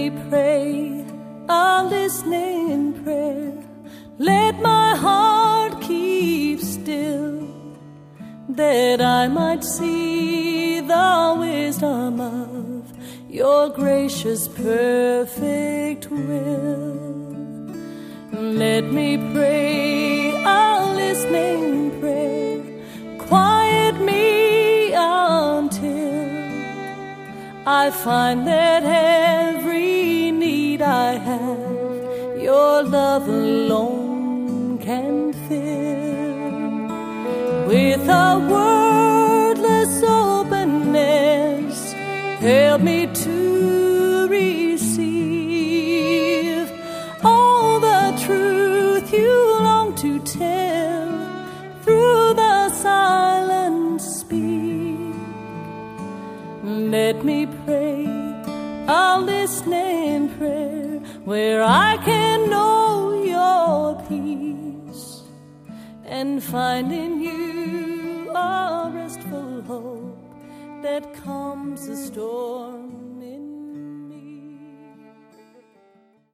pray a listening prayer. Let my heart keep still, that I might see the wisdom of your gracious perfect will. Let me pray a listening prayer, quiet me until I find that every need I have, your love alone can fill. With a wordless openness, help me to receive all the truth you long to tell through the silent speak. Let me pray a listening prayer where I can know your peace and find in you a restful hope that calms the storm